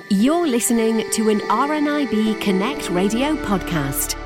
You're listening to an RNIB Connect radio podcast.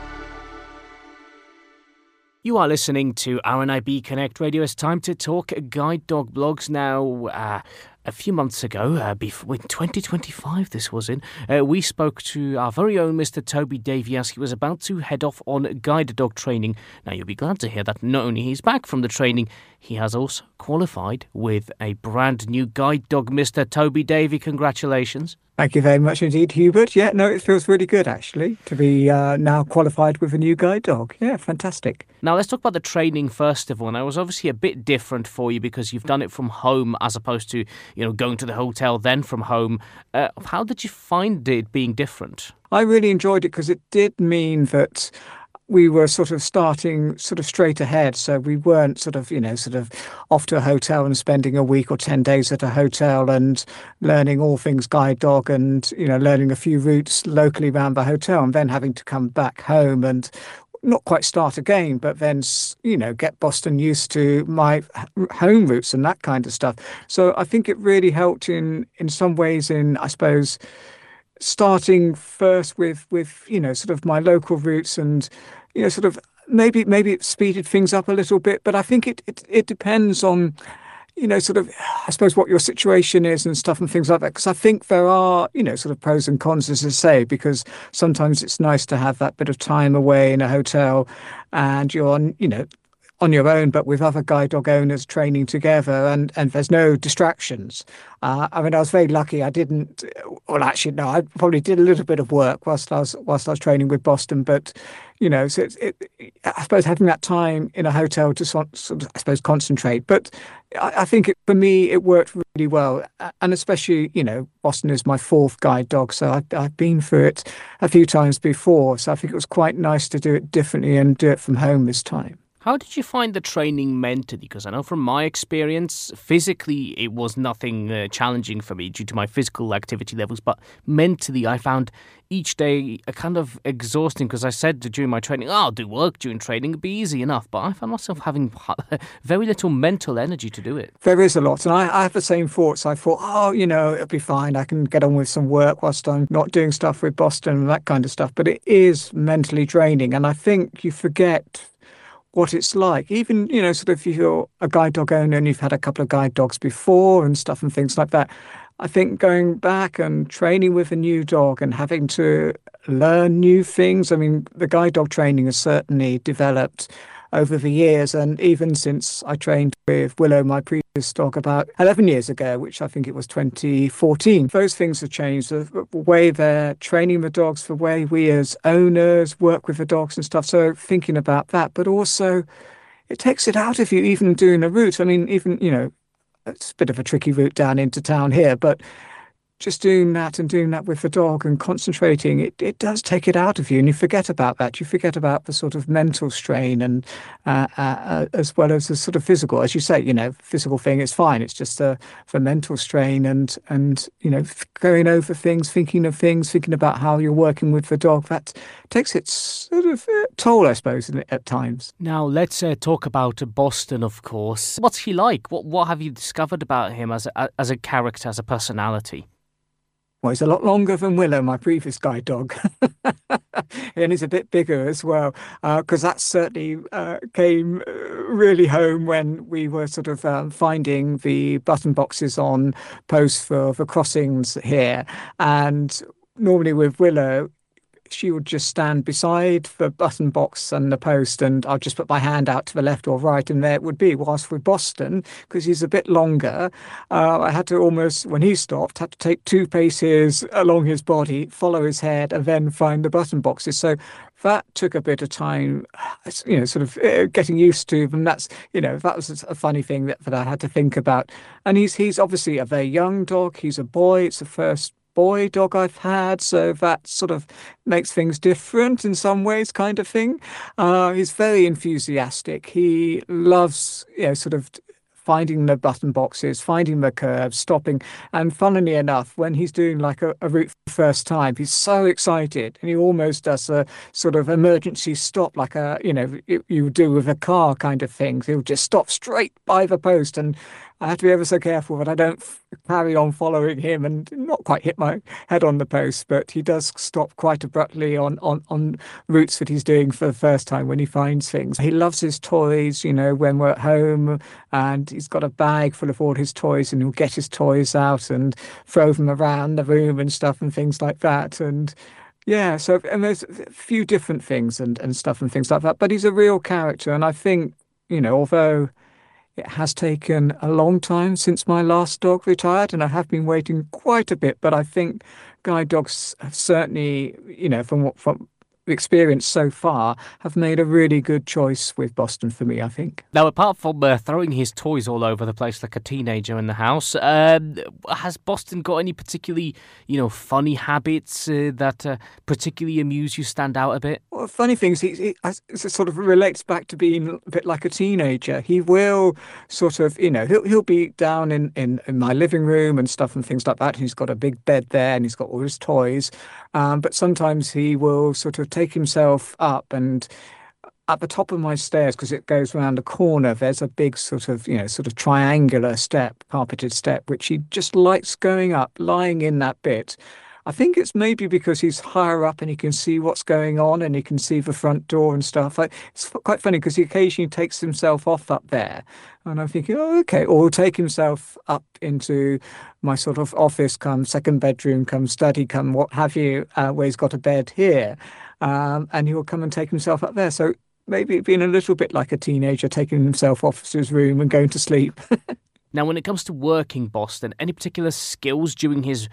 You are listening to RNIB Connect Radio. It's time to talk guide dog blogs now. A few months ago, in 2025 this was in, we spoke to our very own Mr. Toby Davey as he was about to head off on guide dog training. Now, you'll be glad to hear that not only he's back from the training, he has also qualified with a brand new guide dog. Mr. Toby Davey, congratulations. Thank you very much indeed, Hubert. Yeah, no, it feels really good, actually, to be now qualified with a new guide dog. Yeah, fantastic. Now, let's talk about the training first of all. Now, it was obviously a bit different for you because you've done it from home as opposed to, going to the hotel, then from home. How did you find it being different? I really enjoyed it because it did mean that we were sort of starting sort of straight ahead. So we weren't sort of off to a hotel and spending a week or 10 days at a hotel and learning all things guide dog and, learning a few routes locally around the hotel and then having to come back home and not quite start again, but then, get Boston used to my home routes and that kind of stuff. So I think it really helped in some ways in, I suppose, starting first with sort of my local routes and, sort of maybe it speeded things up a little bit. But I think it depends on, sort of, I suppose, what your situation is and stuff and things like that. Because I think there are, sort of pros and cons, as I say, because sometimes it's nice to have that bit of time away in a hotel and you're on your own, but with other guide dog owners training together and there's no distractions. I was very lucky. I probably did a little bit of work whilst I was training with Boston, but so I suppose having that time in a hotel to sort of, I suppose, concentrate. But I think for me, it worked really well. And especially, Boston is my fourth guide dog. So I've been through it a few times before. So I think it was quite nice to do it differently and do it from home this time. How did you find the training mentally? Because I know from my experience, physically it was nothing challenging for me due to my physical activity levels, but mentally I found each day a kind of exhausting because I said during my training, I'll do work during training, it'd be easy enough, but I found myself having very little mental energy to do it. There is a lot, and I have the same thoughts. I thought, it'll be fine, I can get on with some work whilst I'm not doing stuff with Boston and that kind of stuff, but it is mentally draining, and I think you forget what it's like. Even, sort of if you're a guide dog owner and you've had a couple of guide dogs before and stuff and things like that, I think going back and training with a new dog and having to learn new things, I mean, the guide dog training has certainly developed over the years, and even since I trained with Willow, my previous dog, about 11 years ago, which I think it was 2014. Those things have changed, the way they're training the dogs, the way we as owners work with the dogs and stuff. So thinking about that, but also it takes it out of you, even doing a route. I mean, even, it's a bit of a tricky route down into town here, but just doing that with the dog and concentrating, it does take it out of you, and you forget about that. You forget about the sort of mental strain and as well as the sort of physical. As you say, physical thing is fine. It's just the mental strain and going over things, thinking about how you're working with the dog. That takes its sort of toll, I suppose, at times. Now, let's talk about Boston, of course. What's he like? What have you discovered about him as a character, as a personality? Well, he's a lot longer than Willow, my previous guide dog. And he's a bit bigger as well, because that certainly came really home when we were sort of finding the button boxes on posts for the crossings here. And normally with Willow, she would just stand beside the button box and the post, and I'll just put my hand out to the left or right, and there it would be. Whilst with Boston, because he's a bit longer, I had to almost, when he stopped, had to take 2 paces along his body, follow his head, and then find the button boxes. So that took a bit of time, sort of getting used to. And that's, that was a funny thing that I had to think about. And he's obviously a very young dog. He's a boy. It's the first boy dog I've had, so that sort of makes things different in some ways, kind of thing. He's very enthusiastic. He loves, sort of finding the button boxes, finding the curves, stopping. And funnily enough, when he's doing like a route for the first time, he's so excited, and he almost does a sort of emergency stop, like you do with a car kind of thing. He'll just stop straight by the post and I have to be ever so careful that I don't carry on following him and not quite hit my head on the post, but he does stop quite abruptly on routes that he's doing for the first time when he finds things. He loves his toys, when we're at home, and he's got a bag full of all his toys, and he'll get his toys out and throw them around the room and stuff and things like that. And yeah, and there's a few different things and stuff and things like that, but he's a real character. And I think, although it has taken a long time since my last dog retired, and I have been waiting quite a bit, but I think guide dogs have certainly, from experience so far, have made a really good choice with Boston for me, I think. Now, apart from throwing his toys all over the place like a teenager in the house, has Boston got any particularly, funny habits that particularly amuse you, stand out a bit? Well, funny things, it sort of relates back to being a bit like a teenager. He will sort of, he'll be down in my living room and stuff and things like that. He's got a big bed there and he's got all his toys. But sometimes he will sort of take himself up, and at the top of my stairs, because it goes around a corner, there's a big sort of triangular step, carpeted step, which he just likes going up, lying in that bit. I think it's maybe because he's higher up and he can see what's going on and he can see the front door and stuff. It's quite funny because he occasionally takes himself off up there. And I'm thinking, oh, okay. Or he'll take himself up into my sort of office, come second bedroom, come study, come what have you, where he's got a bed here. And he'll come and take himself up there. So maybe being a little bit like a teenager, taking himself off to his room and going to sleep. Now, when it comes to working Boston, any particular skills during his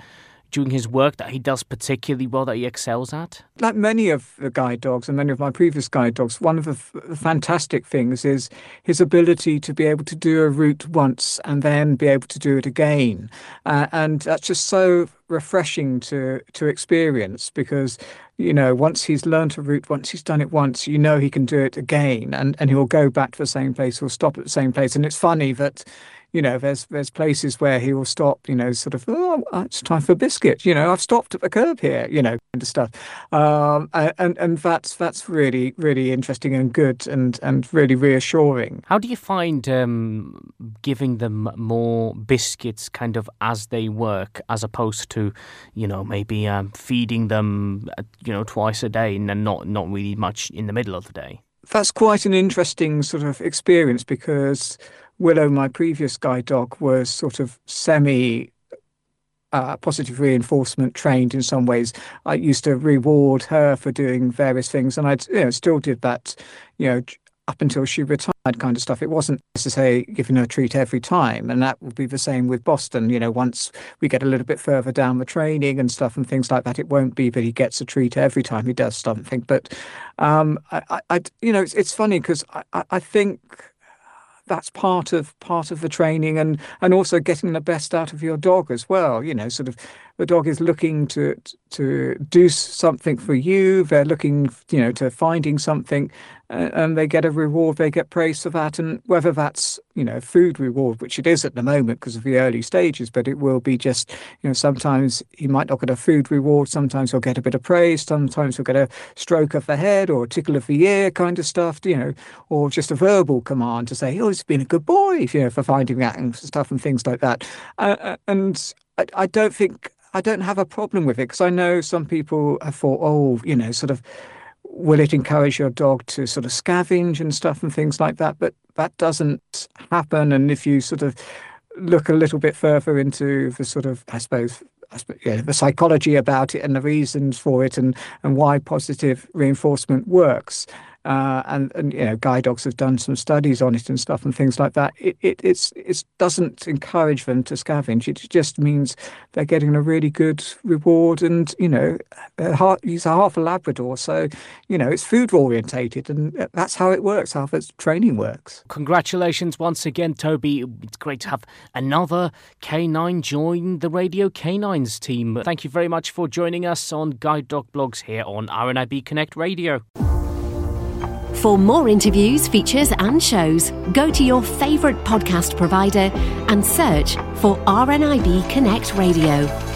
work that he does particularly well, that he excels at? Like many of the guide dogs and many of my previous guide dogs, one of the fantastic things is his ability to be able to do a route once and then be able to do it again. And that's just so refreshing to experience, because once he's learned a route, once he's done it once, he can do it again, and he'll go back to the same place or stop at the same place. And it's funny that there's places where he will stop, sort of, oh, it's time for a biscuit. I've stopped at the curb here, kind of stuff. And that's really, really interesting and good and really reassuring. How do you find giving them more biscuits kind of as they work, as opposed to, maybe feeding them, twice a day and then not really much in the middle of the day? That's quite an interesting sort of experience, because Willow, my previous guide dog, was sort of positive reinforcement trained in some ways. I used to reward her for doing various things, and I still did that, up until she retired, kind of stuff. It wasn't necessarily giving her a treat every time, and that would be the same with Boston. Once we get a little bit further down the training and stuff and things like that, it won't be that he gets a treat every time he does something. But it's funny because I think that's part of the training, and also getting the best out of your dog as well. Sort of the dog is looking to do something for you. They're looking, to finding something, and they get a reward. They get praise for that, and whether that's food reward, which it is at the moment because of the early stages, but it will be just sometimes he might not get a food reward. Sometimes he'll get a bit of praise. Sometimes he'll get a stroke of the head or a tickle of the ear kind of stuff. Or just a verbal command to say, oh, he's been a good boy, for finding that and stuff and things like that. And I don't have a problem with it, because I know some people have thought, sort of, will it encourage your dog to sort of scavenge and stuff and things like that? But that doesn't happen. And if you sort of look a little bit further into the sort of, I suppose, the psychology about it and the reasons for it and why positive reinforcement works, and guide dogs have done some studies on it and stuff and things like that. It doesn't encourage them to scavenge. It just means they're getting a really good reward. And he's a half a Labrador, so it's food orientated, and that's how it works. How the training works. Congratulations once again, Toby. It's great to have another canine join the Radio Canines team. Thank you very much for joining us on Guide Dog Blogs here on RNIB Connect Radio. For more interviews, features and shows, go to your favourite podcast provider and search for RNIB Connect Radio.